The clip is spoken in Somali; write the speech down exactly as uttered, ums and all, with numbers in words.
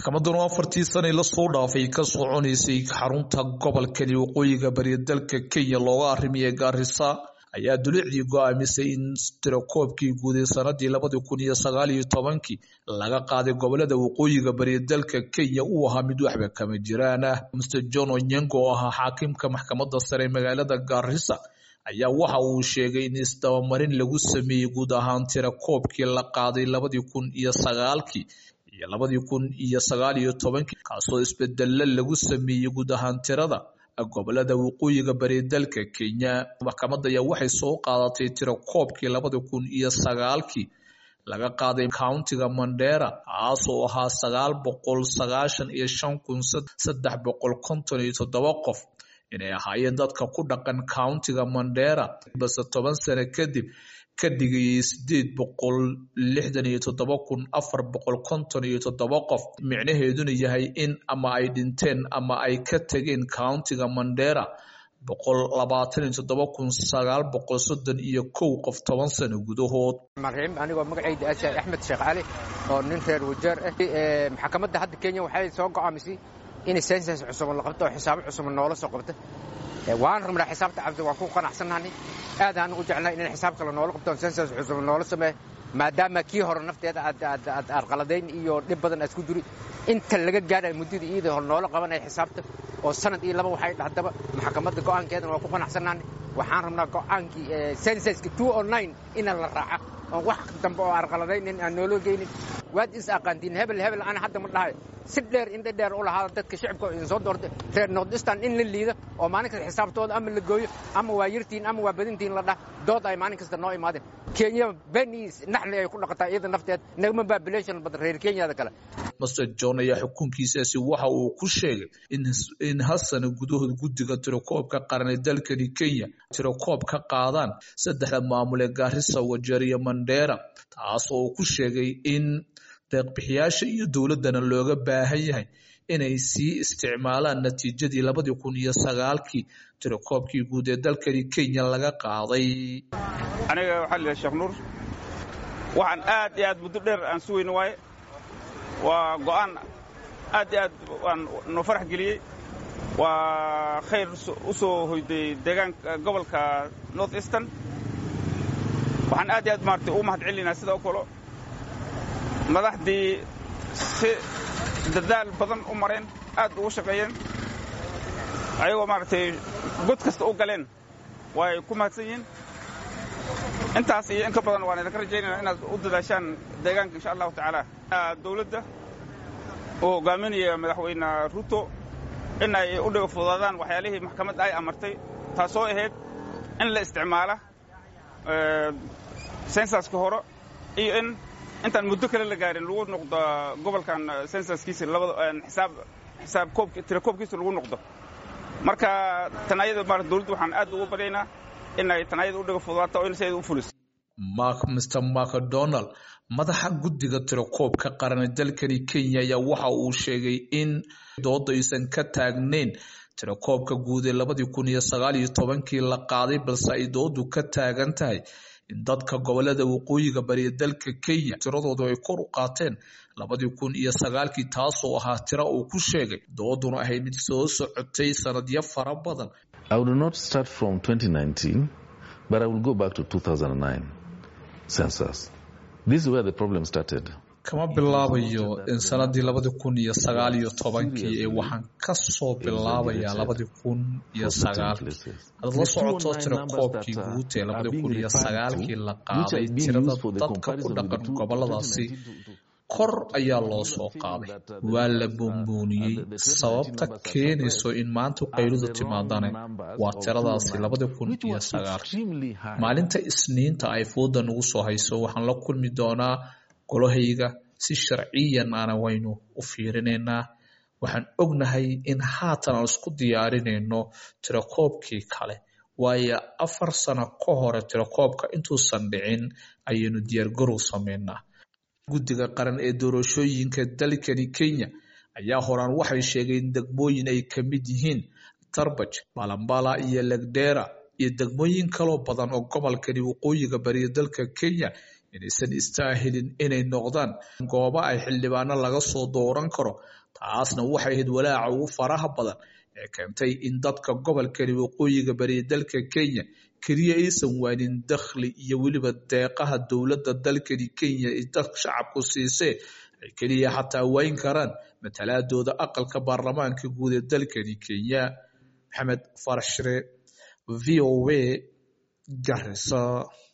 maxkamaddan afartii sano la soo dhaafay ka soconaysay xarunta gobolkani waqooyiga bari dalka Kenya looga arrimiyay Garissa ayaa dulicdii go'aamisay in tirakoobkii guud ee sanadii laba kun iyo sagaal iyo toban laga qaaday gobolada waqooyiga bari dalka Kenya uu ahaa mid waxba kama jiraan. Mister John Onyango oo ahaa xaakimka maxkamadda sare magaalada Garissa ayaa waxa uu sheegay in isdabamarin lagu sameeyay guud ahaan tirakoobkii la qaaday laba kun iyo sagaal iyo laba kun iyo sagaal iyo toban kaasoo isbedel lagu sameeyay guud ahaan tirada gobolada waqooyiga bari dalka Kenya. Maxkamadda ayaa waxay soo qaadatay tirakoobkii laba kun iyo sagaal laga qaaday countiga Mandera kaasoo ahaa sagaal boqol sagaashan iyo shan kun saddex boqol konton iyo toddoba qof inay ahaayeen dadka ku dhaqan countiga Mandera bas toban sano kadib ka dhigay sideed boqol lixdan iyo toddoba kun afar boqol konton iyo toddoba qof micnaheeduna yahay in ama ay dhinteen ama ay ka tageen countiga Mandera boqol labaatan iyo toddoba kun sagaal boqol soddon iyo kow qof toban sano gudahood. Marxim anigoo magacayda Asha Axmed Sheekh Cali oo nin reer wajeer ah ee maxkamadda hadda Kenya waxay soo go'aamisay in census cusub la qabto xisaab cusub noola soo qabto waan rabnaa xisaabta cabdi waan ku qanacsanahay aad aan u jeclahay in xisaabka la noola qabto census cusub noola sameeyo maadaama kii hore nafteeda aad aad aad arqaladeyn iyo dhib badan isku jiri inta laga gaaray muddada iyada hor noola qabanay xisaabta oo sanad iyo laba waxay dhahdaba maxkamadda go'aankeeda waa ku qanacsanahay waxaan rabnaa go'aankii censuska two oh nine in la raaco oo wax dambe oo arqaladeyn in aan noola geynin waad is aqaantiin hebel hebel aan hadda ma dhahay si dheer in dheer u lahaa dadka shacabka in soo doortay reer Northeastern in la liido oo maalin kasta xisaabtooda ama la gooyo ama waa yirtiin ama waa badintiin la dhah dood ay maalin kasta noo imaadeen Kenya benis naxli ay ku dhaqataa iyada nafteed nagama population badan reer Kenya kale. Mister John ayaa xukunkiisaasi waxa uu ku sheegay in in hasan gudahood guddiga tirakoobka qaran ee dalka Kenya tirakoob ka qaadaan saddexda maamul ee Garissa, Wajir iyo Mandera taasoo uu ku sheegay in deeq-bixiyaasha iyo dawladana looga baahan yahay inay sii isticmaalaan natiijadii laba kun iyo sagaal tirakoobkii guud ee dalka Kenya laga qaaday. aniga waxa la Sheekh Nuur waxaan aad iyo aad muddo dheer aan suweyno waay waa go'aan aad iyo aad waan noo farax geliyay waa khayr u soo hoyday deegaanka gobolka Northeastern waxaan aad iyo aad maartay u mahad celinaa sidoo kale madaxdii si dadaal badan u mareen aad ugu shaqeeyeen ayagoo maartay god kasta u galeen way ku mahadsan yihiin intaas iyo in ka badan waan idin rajaynaynaa inaad u dadaashaan deegaanka insha Allah taala dawladda oo hogaaminaya madaxweyne Ruto in ay u dhaw fududaadaan waxyaalihii maxkamadda ay amartay taasoo ahayd in la isticmaalo ee censuska hore iyo in intaan muddo kale la gaarin lagu noqdo gobolkan censuskiisa labada xisaab xisaab koobka tirakoobkiisa lagu noqdo marka tanayada mar dawladdu waxaan aad ugu bareynaa in ay tanayada u dhaw fududaato oo in sayid u fuliso. Mark Mister McDonald madaxa guddiga tirakoobka qaran ee dalka Kenya ayaa waxa uu sheegay in doodda aysan ka taagnayn tirakoobka guud ee laba kun iyo sagaal iyo toban la qaaday balse ay dooddu ka taagan tahay in dadka gobolada waqooyiga bari dalka Kenya tiradoodu ay kor u qaateen laba kun iyo sagaal taasoo ahaa tiro uu ku sheegay dooduna ahayd mid soo socotay sanadyo fara badan. I will not start from twenty nineteen but I will go back to two thousand nine census. This is where the problem started. kama bilaabayo in sanadii laba kun iyo sagaal iyo toban ee waxaan ka soo bilaabayaa laba kun iyo sagaal hadda la socoto tirakoobkii guud ee laba kun iyo sagaal la qaaday tirada dadka ku dhaqan goboladaasi kor ayaa loo soo qaaday waa la boonbooniyay sababta keenayso in maanta qayluda timaadana waa tiradaasi laba kun iyo sagaal maalinta Isniinta ay fooda ugu soo hayso waxaan la kulmi doonaa golahayga si sharciyan aan waynu u fiirineynaa waxaan ognahay in haatan aan isku diyaarinayno tirakoobkii kale waayo afar sano ka hor tirakoobka intuusan dhicin ayaynu diyaar garow sameynaa. Guddiga qaran ee doorashooyinka dalka Kenya ayaa horaan waxay sheegeen degmooyin ay ka mid yihiin Tarbaj, Balambala iyo Lagdera iyo degmooyin kale badan oo gobolka waqooyiga bari dalka Kenya inaysan istaahilin inay noqdaan goobo ay xildhibaano laga soo dooran karo taasna waxay ahayd walaaca ugu faraha badan ee keentay in dadka gobolkani waqooyiga bari dalka Kenya kaliya aysan waanin dakhli iyo weliba deeqaha dowladda dalkani Kenya ee dadka shacabku siisay ay kaliya xataa wayn karaan matalaadooda aqalka baarlamaanka guud ee dalkani Kenya. Maxamed Farshire, V O A, Garissa.